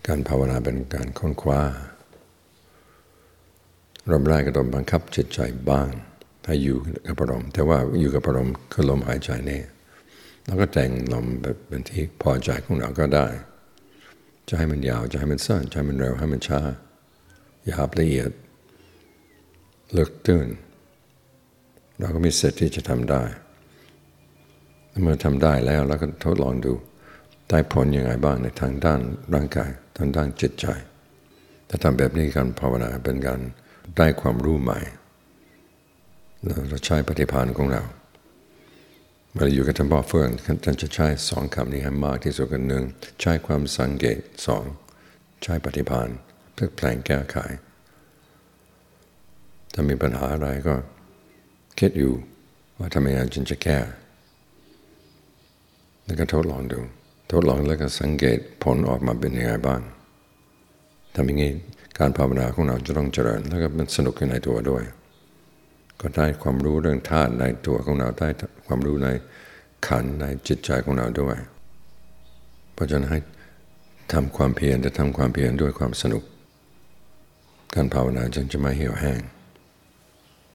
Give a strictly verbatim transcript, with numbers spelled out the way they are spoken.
การภาวนาเป็นการค้นคว้ารอบแรกก็ต้องบังคับจิตใจบ้างให้อยู่กับอารมณ์แต่ว่าอยู่กับอารมณ์คือลมหายใจนี่แล้วก็แต่งลมแบบเป็นที่พอใจของเราก็ได้จะให้มันยาวจะให้มันสั้นจะให้มันเร็วให้มันช้าหยาบละเอียดลึกตื้นเราก็มีสิทธิ์ที่จะทำได้เมื่อทำได้แล้วเราก็ทดลองดูได้ผลยังไงบ้างในทางด้านร่างกายทางด้านจิตใจถ้าทำแบบนี้การภาวนาเป็นการได้ความรู้ใหม่เราใช้ปฏิภาณของเราเมื่ออยู่กับท่านพ่อเฟื่องท่านจะใช้สองคำนี้ให้มากที่สุดกันหนึ่งใช้ความสังเกตสองใช้ปฏิภาณเพื่อแปลงแก้ไขถ้ามีปัญหาอะไรก็คิดอยู่ว่าทำยังไงจึงจะแก้แล้วก็ทดลองดูทดลองแล้วก็สังเกตผลออกมาเป็นยังไงบ้างทำอย่างนี้การภาวนาของเราจะต้องเจริญแล้วก็มันสนุกอยู่ในตัวด้วยก็ได้ความรู้เรื่องธาตุในตัวของเราได้ความรู้ในขันธ์ในจิตใจของเราด้วยเพราะฉะนั้นให้ทำความเพียรแต่ทำความเพียรด้วยความสนุกการภาวนาจึงจะไม่เหี่ยวแห้ง